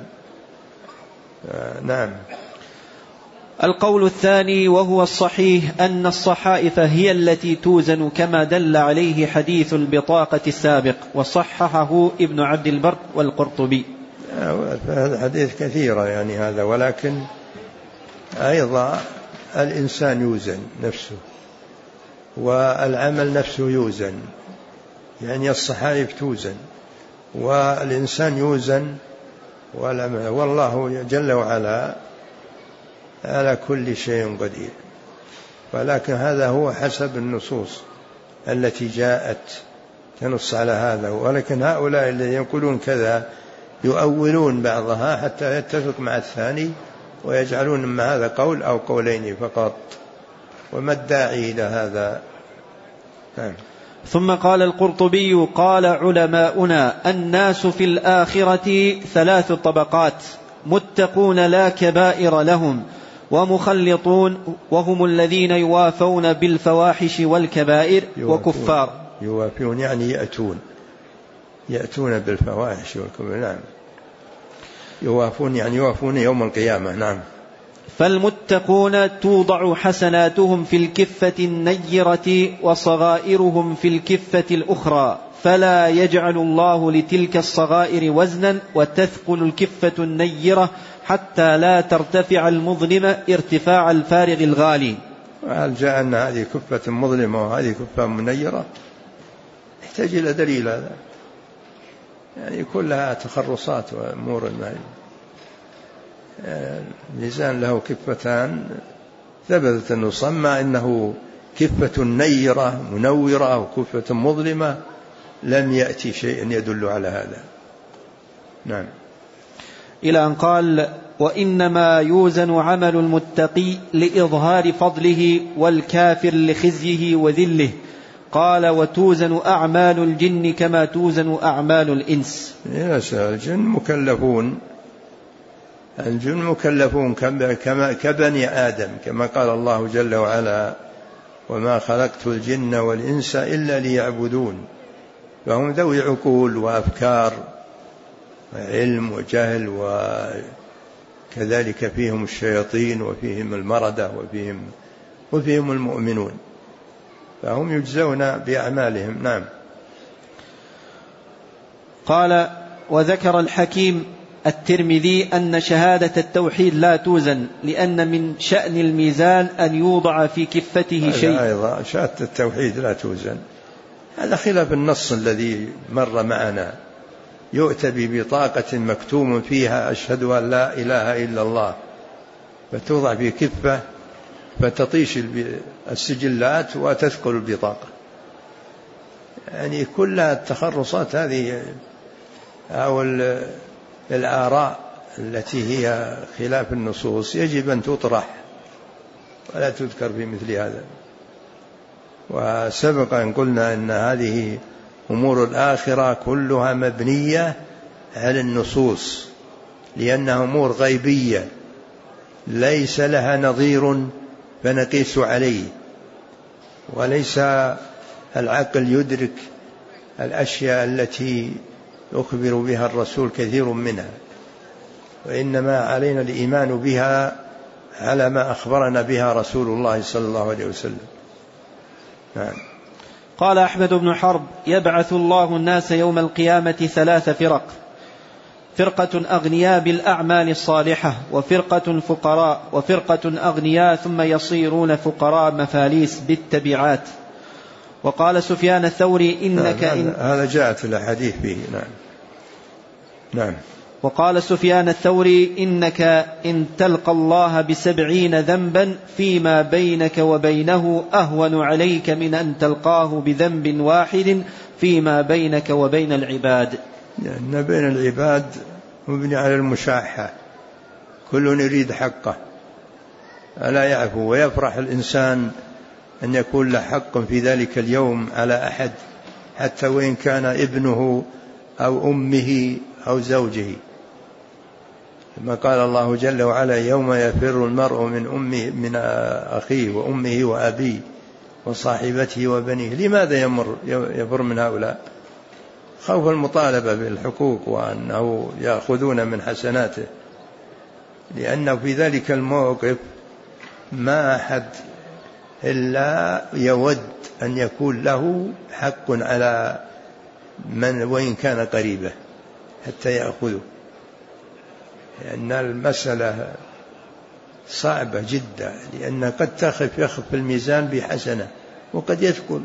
نعم. القول الثاني وهو الصحيح أن الصحائف هي التي توزن كما دل عليه حديث البطاقة السابق، وصححه ابن عبد البر والقرطبي. هذا حديث كثيرة يعني هذا، ولكن أيضا الإنسان يوزن نفسه والعمل نفسه يوزن، يعني الصحائف توزن والإنسان يوزن والعمل، والله جل وعلا على كل شيء قدير. ولكن هذا هو حسب النصوص التي جاءت تنص على هذا، ولكن هؤلاء الذين يقولون كذا يؤولون بعضها حتى يتفق مع الثاني ويجعلون ما هذا قول أو قولين فقط، وما الداعي إلى هذا؟ نعم. ثم قال القرطبي: قال علماؤنا الناس في الآخرة 3 طبقات: متقون لا كبائر لهم، ومخلطون وهم الذين يوافون بالفواحش والكبائر، وكفار. يوافون يعني يأتون بالفواحش والكبائر. نعم. يوافون يعني يوافون يوم القيامة. نعم. فالمتقون توضع حسناتهم في الكفة النيرة وصغائرهم في الكفة الأخرى، فلا يجعل الله لتلك الصغائر وزنا، وتثقل الكفة النيرة حتى لا ترتفع المظلمة ارتفاع الفارغ الغالي. هل جاء أن هذه كفة مظلمة وهذه كفة منيرة؟ يحتاج إلى دليل هذا، يعني كلها تخرصات وأمور المال. الميزان له كفتان ثبتت أنه صمى إنه كفة نيرة منورة وكفة مظلمة، لم يأتي شيء يدل على هذا. نعم. إلى أن قال: وإنما يوزن عمل المتقي لإظهار فضله، والكافر لخزيه وذله. قال: وتوزن أعمال الجن كما توزن أعمال الإنس. الجن مكلفون كبني آدم، كما قال الله جل وعلا: وما خلقت الجن والإنس إلا ليعبدون. فهم ذوي عقول وأفكار وعلم وجهل، وكذلك فيهم الشياطين وفيهم المردة وفيهم المؤمنون، فهم يجزون بأعمالهم. نعم. قال: وذكر الحكيم الترمذي أن شهادة التوحيد لا توزن، لأن من شأن الميزان أن يوضع في كفته شيء. أيضا شهادة التوحيد لا توزن، هذا خلاف النص الذي مر معنا. يؤتى ببطاقة مكتوم فيها أشهد أن لا إله إلا الله، فتوضع في كفة فتطيش السجلات وتثقل البطاقة، يعني كل التخرصات هذه أو الآراء التي هي خلاف النصوص يجب أن تطرح ولا تذكر في مثل هذا. وسبق أن قلنا أن هذه أمور الآخرة كلها مبنية على النصوص، لأنها أمور غيبية ليس لها نظير فنقيس عليه، وليس العقل يدرك الأشياء التي يخبر بها الرسول كثير منها، وإنما علينا الإيمان بها على ما أخبرنا بها رسول الله صلى الله عليه وسلم. نعم. قال أحمد بن حرب: يبعث الله الناس يوم القيامة 3 فرق: فرقة أغنياء بالأعمال الصالحة، وفرقة فقراء، وفرقة أغنياء ثم يصيرون فقراء مفاليس بالتبعات. وقال سفيان الثوري: إنك هذا جاءت الأحاديث به. نعم. وقال سفيان الثوري: إنك إن تلقى الله ب70 ذنبا فيما بينك وبينه أهون عليك من أن تلقاه بذنب واحد فيما بينك وبين العباد. لأن بين العباد مبني على المشاحة، كل يريد حقه، ألا يعفو ويفرح الإنسان أن يكون له حق في ذلك اليوم على أحد، حتى وإن كان ابنه أو أمه أو زوجه، كما قال الله جل وعلا: يوم يفر المرء من أخيه وأمه وأبيه وصاحبته وبنيه. لماذا يفر من هؤلاء؟ خوف المطالبة بالحقوق وأنه يأخذون من حسناته، لأنه في ذلك الموقف ما أحد إلا يود أن يكون له حق على من وإن كان قريبه حتى يأخذه، لأن المسألة صعبة جدا، لأن قد يخف الميزان بحسنة وقد يثقل.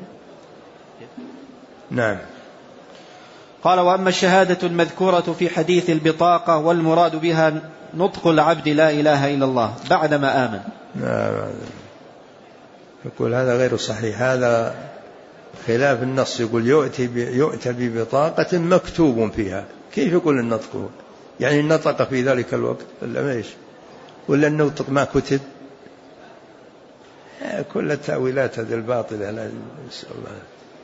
نعم. قال: وأما الشهادة المذكورة في حديث البطاقة والمراد بها نطق العبد لا إله إلا الله بعدما آمن. نعم. يقول هذا غير صحيح، هذا خلاف النص. يقول يؤتى ببطاقة مكتوب فيها، كيف يقول النطق؟ يعني نطق في ذلك الوقت ولا ايش؟ ولا النطق ما كتب؟ كل التأويلات هذه الباطلة لا نسأل الله.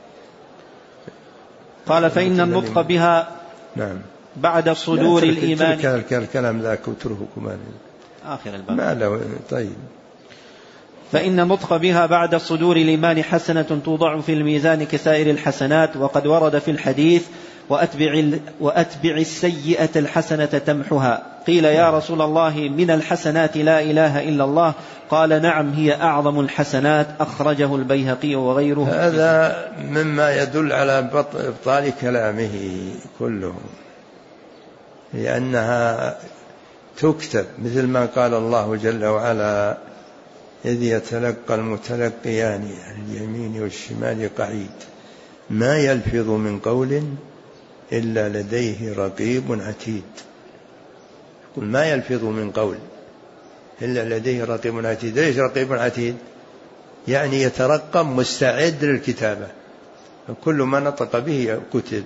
قال: فإن النطق بها نعم بعد صدور الإيمان. الكلام ذاك اتركه آخر الباب. ما له. طيب. فإن النطق بها بعد صدور الإيمان حسنة توضع في الميزان كسائر الحسنات. وقد ورد في الحديث: وأتبع السيئة الحسنة تمحها. قيل: يا رسول الله، من الحسنات لا إله إلا الله؟ قال: نعم، هي أعظم الحسنات. أخرجه البيهقي وغيره. هذا مما يدل على إبطال كلامه كله، لأنها تكتب مثل ما قال الله جل وعلا: إذ يتلقى المتلقيان عن اليمين والشمال قعيد ما يلفظ من قول إلا لديه رقيب عتيد. يقول ما يلفظ من قول إلا لديه رقيب عتيد. ليش رقيب عتيد؟ يعني يترقب مستعد للكتابة، كل ما نطق به كتب.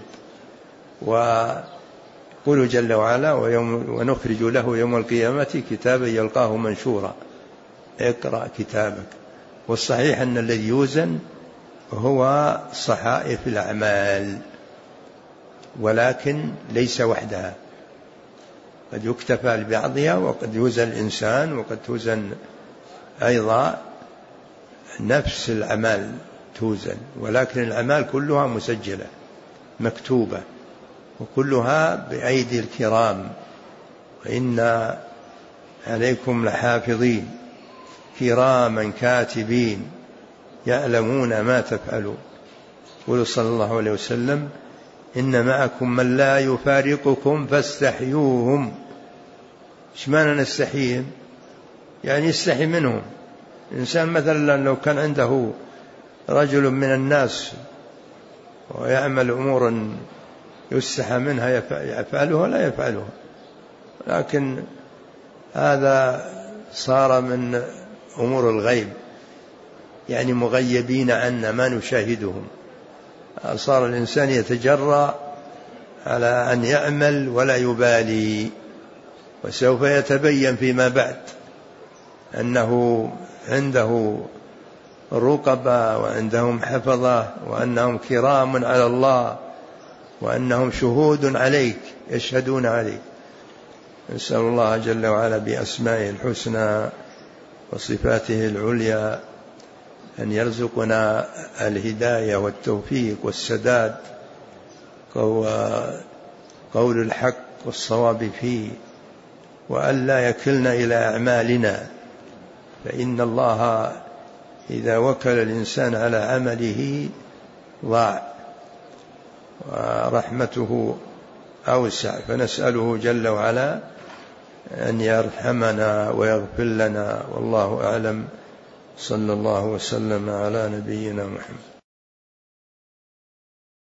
وقل جل وعلا: ونخرج له يوم القيامة كتابا يلقاه منشورا اقرأ كتابك. والصحيح أن الذي يوزن هو صحائف الأعمال، ولكن ليس وحدها، قد يكتفى ببعضها، وقد يوزن الإنسان، وقد توزن أيضا نفس الأعمال توزن، ولكن الأعمال كلها مسجلة مكتوبة وكلها بأيدي الكرام. وإن عليكم لحافظين كراما كاتبين يعلمون ما تفعلون. قل صلى الله عليه وسلم: إن معكم من لا يفارقكم فاستحيوهم. إيش معنى نستحيهم؟ يعني يستحي منهم. الإنسان مثلا لو كان عنده رجل من الناس ويعمل أمورا يستحى منها يفعلها ولا يفعلها، لكن هذا صار من أمور الغيب، يعني مغيبين عنا ما نشاهدهم. صار الإنسان يتجرأ على أن يعمل ولا يبالي، وسوف يتبين فيما بعد أنه عنده رقبة وعندهم حفظة وأنهم كرام على الله وأنهم شهود عليك يشهدون عليك. نسأل الله جل وعلا بأسمائه الحسنى وصفاته العليا أن يرزقنا الهداية والتوفيق والسداد، قول الحق والصواب فيه، وأن لا يكلنا إلى أعمالنا، فإن الله إذا وكل الإنسان على عمله ضاع، ورحمته أوسع، فنسأله جل وعلا أن يرحمنا ويغفر لنا، والله أعلم. صلى الله وسلم على نبينا محمد.